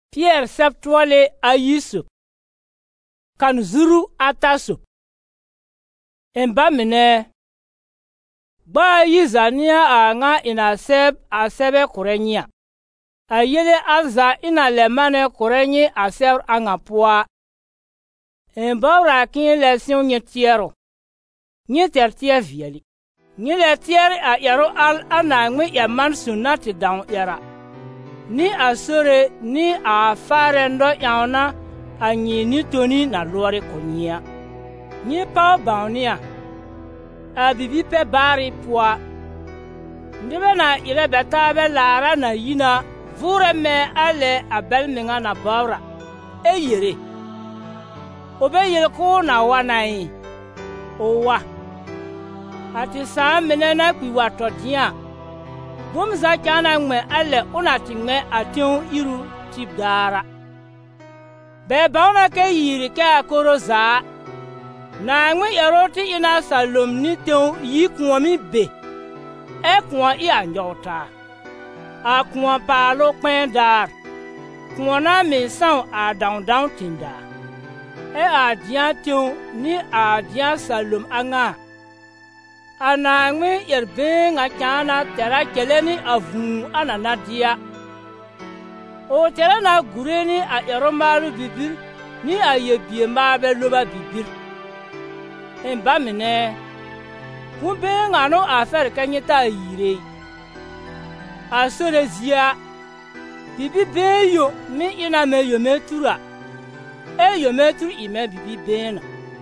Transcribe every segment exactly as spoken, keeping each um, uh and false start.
Pierre septuole a Yusuf kan zuru ataso emba mene ba yizania a nga ina seb a sebe kurenya a yele alza ina lemane kurenyi a seb anga poa emba rakin lesion nyetiero nyetertie vieli nyele tier a yaro al anangwe ya mansunati down yara ni asore ni a farendo yauna anyi ni toni na lori konia ni pa baunia a bibi pe bari poa ndibe na ile beta be lara na yina vure me ale abel minga na bawra e yere obe yele ko na wanai owa ati sa menena kwiwa todia bumza kana ngme ale unati ngme atiu iru tibdara be bauna ke yiri ke akoroza na ngme yaroti ina salom ni tiu yikuomi be e kwa i anjota akwa palo pendar kwa me san a down down tinda e adia tiu ni adia salom anga anangwe yerbe nga kana tera keleni avu ananadia o tera na gureni a eromaru bibir ni ayebie mabe loba bibir emba mene kumbe nga no afer kanyeta yire asore zia bibi beyo mi ina me yometura e yometuru ime bibi bena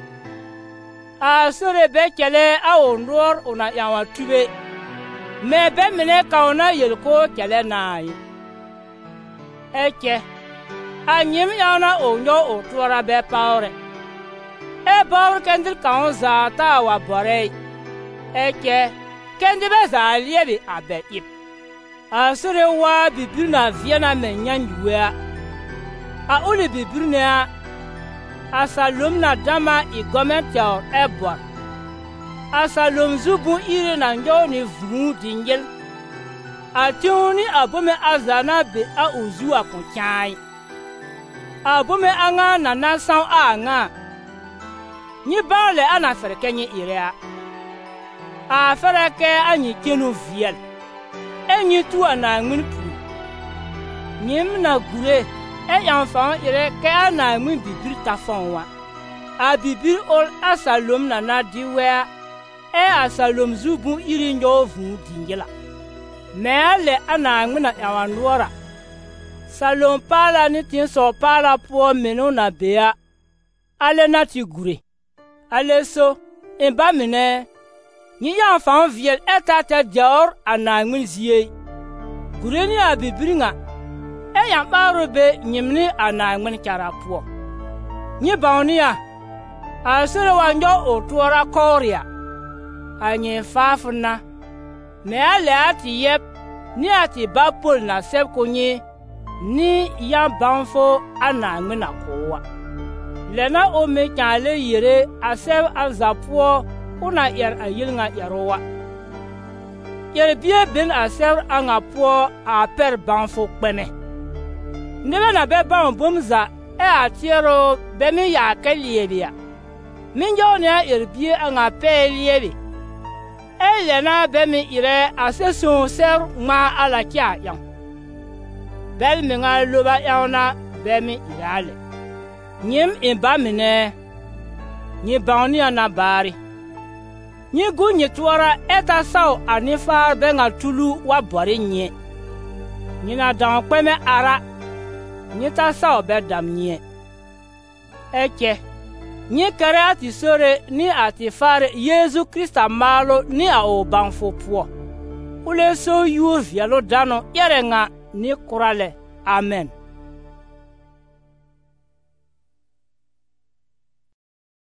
asore be kele a ondor ona yawa tube me be mene kauna yelko kele nai eke anyim yana onyo otura be paure e bawr kendil kaun za ta wa bore eke kendi be za liebe abe ip asore wa bibirna viena menyanjuwa a uli bibirna asalom na dama i gometel ebor asalom zubu ire na njo ni vru dingel ationi abome azana be a uzu akonchai abome anga na nasan anga ni bale ana ferkenye irea a fereke anyi kenu viel enyi tu ana ngminpu nyim na gure e yanfan ire ke ana min bibir ta fonwa a bibir ol asalom na na diwe e asalom zubu iri nyo vu dingela mele ana min na yawanwora salom pala ni tin so pala po menu na bea ale na ti gure ale so emba mene ni yanfan viel etata dior ana min zie gure ni a bibir nga e yan baro be nyimni ana ngmen kara po nyi bawnia asere wanjo otuora koria anye fafna me ale ati yep ni ati bapol na sep konyi ni yan banfo ana ngmena kowa lena o me kale yere aseb azapo una yer ayilnga yarowa yer bie ben aseb anga po a per banfo kpeme nebe na be ba bomza e atiero be mi ya kaliebia minjo ne erbie anga pe liebe e le na be mi ire asesun ser ma ala kia yan bel mi nga loba yauna be mi irale nyim imba mine nyi bawni ana bari nyi gu nyi tuara eta saw anifa be nga tulu wa bori nye nyina dan kweme ara nyita saw be dam nye eke nyi kare ati sore ni ati fare Yesu Krista malo ni a o banfo po ule so yu vialo dano yerenga ni kurale amen.